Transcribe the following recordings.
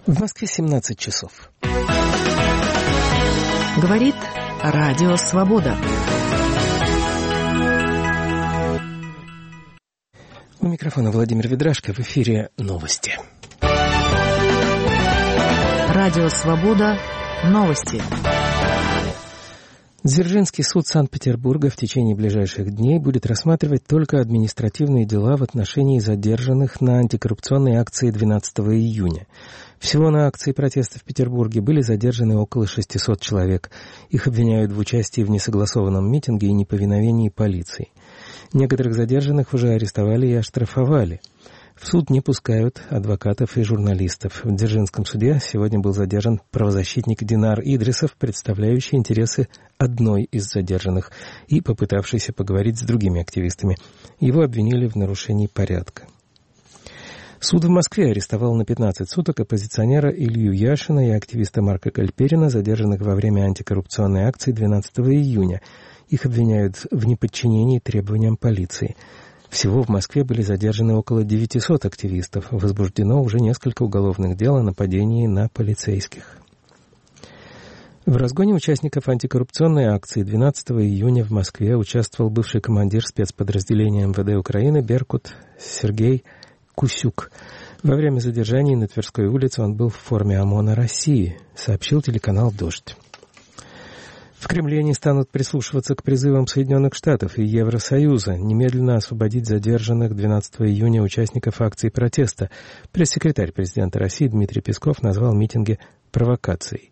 В Москве 17 часов. Говорит Радио Свобода. У микрофона Владимир Ведрашко. В эфире новости. Радио Свобода. Новости. Дзержинский суд Санкт-Петербурга в течение ближайших дней будет рассматривать только административные дела в отношении задержанных на антикоррупционной акции 12 июня. Всего на акции протеста в Петербурге были задержаны около 600 человек. Их обвиняют в участии в несогласованном митинге и неповиновении полиции. Некоторых задержанных уже арестовали и оштрафовали. В суд не пускают адвокатов и журналистов. В Дзержинском суде сегодня был задержан правозащитник Динар Идрисов, представляющий интересы одной из задержанных и попытавшийся поговорить с другими активистами. Его обвинили в нарушении порядка. Суд в Москве арестовал на 15 суток оппозиционера Илью Яшина и активиста Марка Гальперина, задержанных во время антикоррупционной акции 12 июня. Их обвиняют в неподчинении требованиям полиции. Всего в Москве были задержаны около 900 активистов. Возбуждено уже несколько уголовных дел о нападении на полицейских. В разгоне участников антикоррупционной акции 12 июня в Москве участвовал бывший командир спецподразделения МВД Украины «Беркут» Сергей Кусюк. Во время задержания на Тверской улице он был в форме ОМОНа России, сообщил телеканал «Дождь». В Кремле не станут прислушиваться к призывам Соединенных Штатов и Евросоюза немедленно освободить задержанных 12 июня участников акции протеста. Пресс-секретарь президента России Дмитрий Песков назвал митинги провокацией.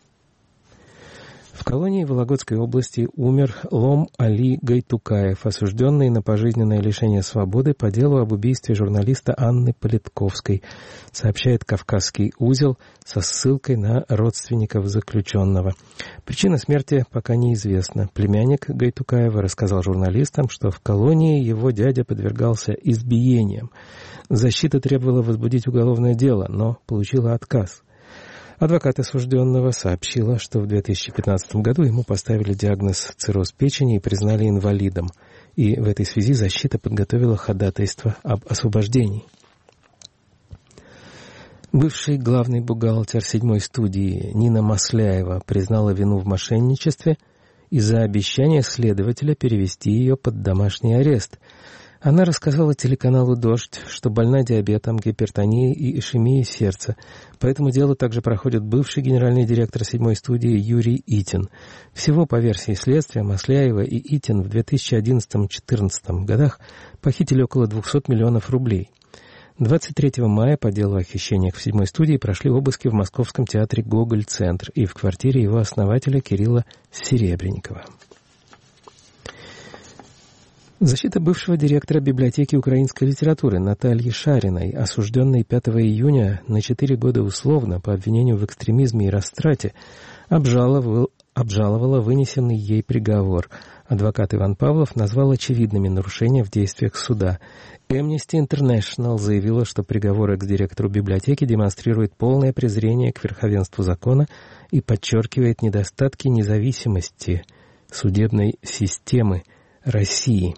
В колонии Вологодской области умер Лом Али Гайтукаев, осужденный на пожизненное лишение свободы по делу об убийстве журналиста Анны Политковской, сообщает «Кавказский узел» со ссылкой на родственников заключенного. Причина смерти пока неизвестна. Племянник Гайтукаева рассказал журналистам, что в колонии его дядя подвергался избиениям. Защита требовала возбудить уголовное дело, но получила отказ. Адвокат осужденного сообщила, что в 2015 году ему поставили диагноз цирроз печени и признали инвалидом. И в этой связи защита подготовила ходатайство об освобождении. Бывший главный бухгалтер 7-й студии Нина Масляева признала вину в мошенничестве из-за обещания следователя перевести ее под домашний арест. Она рассказала телеканалу «Дождь», что больна диабетом, гипертонией и ишемией сердца. По этому делу также проходит бывший генеральный директор 7-й студии Юрий Итин. Всего, по версии следствия, Масляева и Итин в 2011-2014 годах похитили около 200 миллионов рублей. 23 мая по делу о хищениях в 7-й студии прошли обыски в Московском театре «Гоголь-центр» и в квартире его основателя Кирилла Серебренникова. Защита бывшего директора библиотеки украинской литературы Натальи Шариной, осужденной 5 июня на 4 года условно по обвинению в экстремизме и растрате, обжаловала вынесенный ей приговор. Адвокат Иван Павлов назвал очевидными нарушения в действиях суда. Amnesty International заявила, что приговор экс-директору библиотеки демонстрирует полное презрение к верховенству закона и подчеркивает недостатки независимости судебной системы России.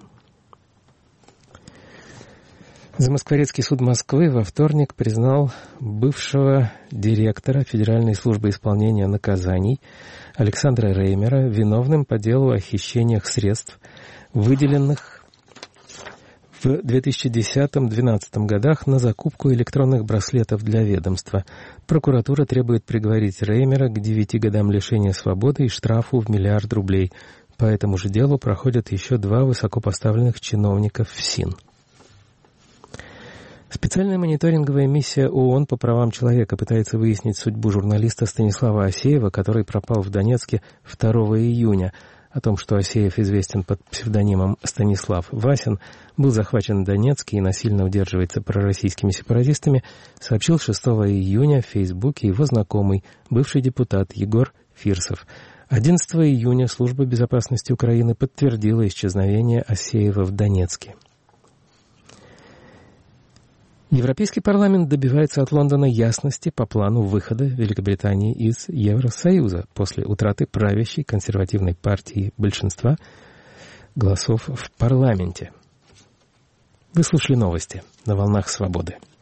Замоскворецкий суд Москвы во вторник признал бывшего директора Федеральной службы исполнения наказаний Александра Реймера виновным по делу о хищениях средств, выделенных в 2010-2012 годах на закупку электронных браслетов для ведомства. Прокуратура требует приговорить Реймера к 9 годам лишения свободы и штрафу в 1 миллиард рублей. По этому же делу проходят еще 2 высокопоставленных чиновника ФСИН. Специальная мониторинговая миссия ООН по правам человека пытается выяснить судьбу журналиста Станислава Асеева, который пропал в Донецке 2 июня. О том, что Асеев известен под псевдонимом Станислав Васин, был захвачен в Донецке и насильно удерживается пророссийскими сепаратистами, сообщил 6 июня в Фейсбуке его знакомый, бывший депутат Егор Фирсов. 11 июня Служба безопасности Украины подтвердила исчезновение Асеева в Донецке. Европейский парламент добивается от Лондона ясности по плану выхода Великобритании из Евросоюза после утраты правящей консервативной партии большинства голосов в парламенте. Вы слушали новости на волнах свободы.